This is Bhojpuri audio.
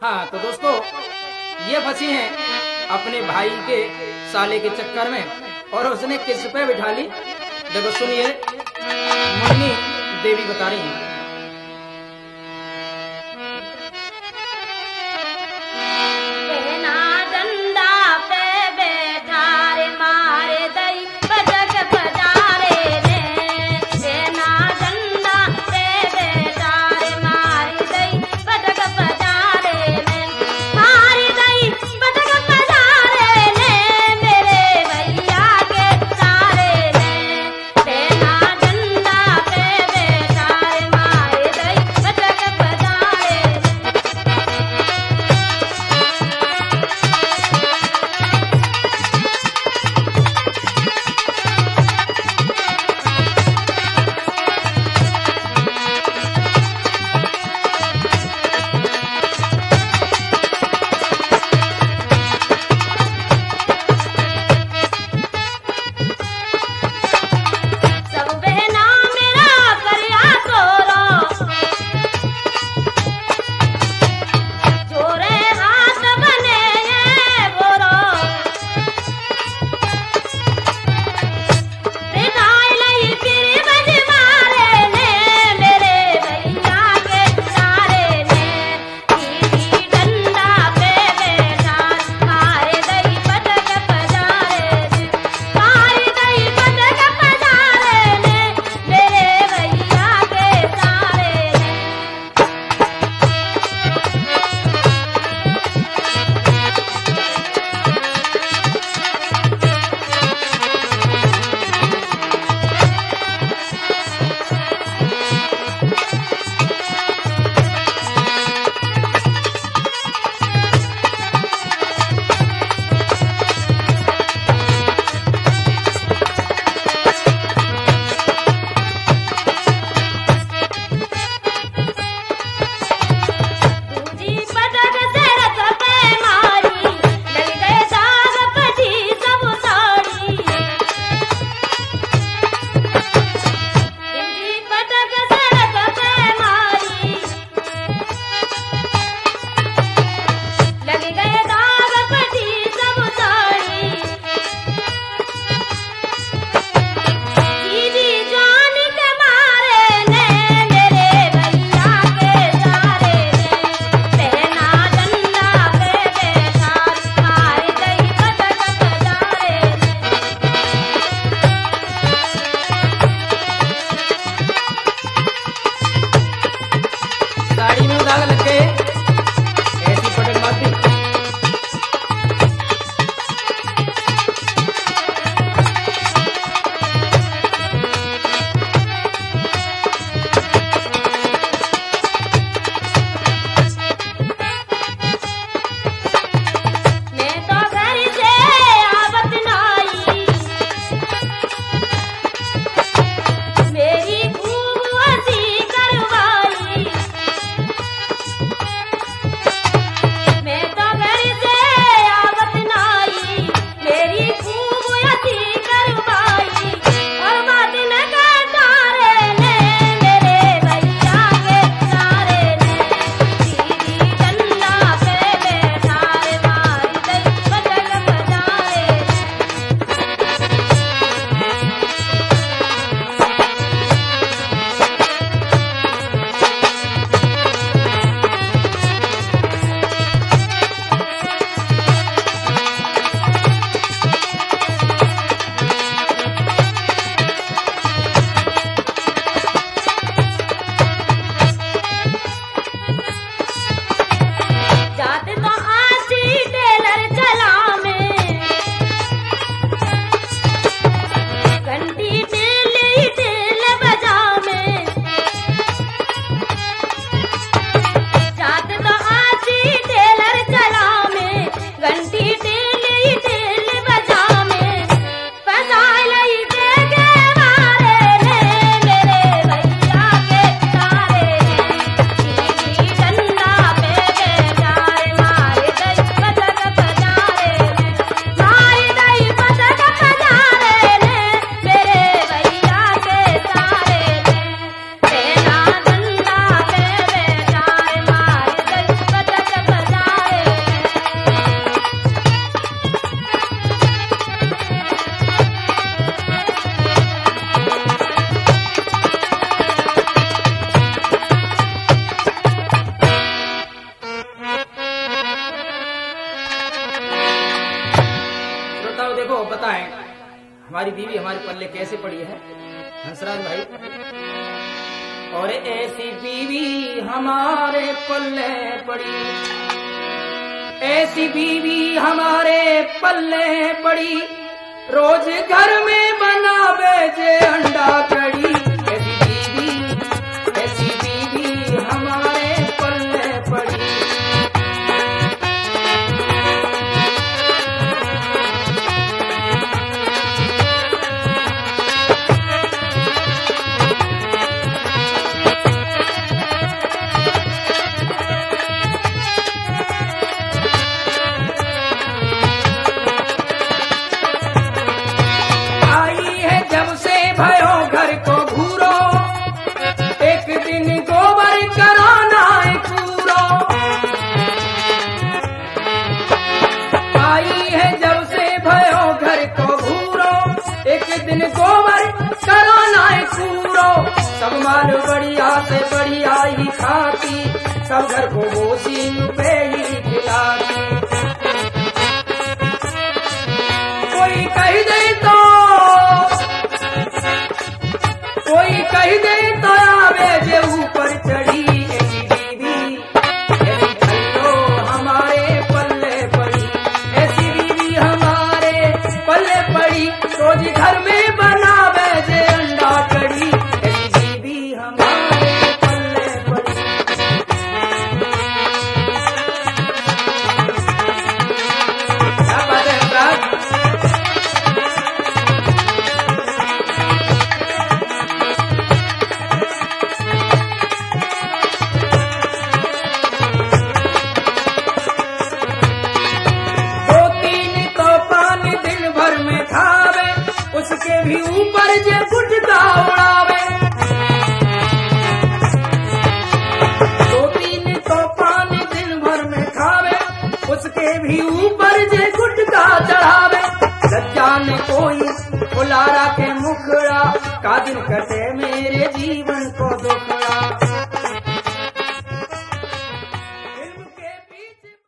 हाँ तो दोस्तों, ये फंसी हैं अपने भाई के साले के चक्कर में और उसने किस पे बिठा ली। देखो सुनिए, मुन्नी देवी बता रही हैं। तुम्हारी बीवी हमारे पल्ले कैसे पड़ी है हंसराज भाई। और ऐसी बीवी हमारे पल्ले पड़ी, ऐसी बीवी हमारे पल्ले पड़ी, रोज घर में बनावे जे अंडा कड़ी। ऐसी बीवी हमारे पल्ले पड़ी। भयो घर को घूरो, एक दिन गोबर कराना है पूरो। आई है जब से भयो घर को घूरो, एक दिन गोबर कराना है पूरो। सब माल बढ़िया से बढ़िया ही खाती, सब घर को बोसी पे ही खिलाती। कोई कह दे तो, कोई कह दे तो आवे जे ऊपर चढ़ी। ऐसी बीवी ऐसी खल्लो हमारे पल्ले पड़ी, ऐसी बीवी हमारे पल्ले पड़ी, रोज घर में बनावे जे अंडा कड़ी। ऐसी बीवी हमारे पल्ले पड़ी। क्या बात है हंसराज। उसके भी ऊपर जे गुटका उड़ावे, 2-3 तो पानी दिन भर में खावे, उसके भी ऊपर जे गुटका चढ़ावे। लज्जा ने कोई फुलारा के मुखड़ा, का दिन कटे में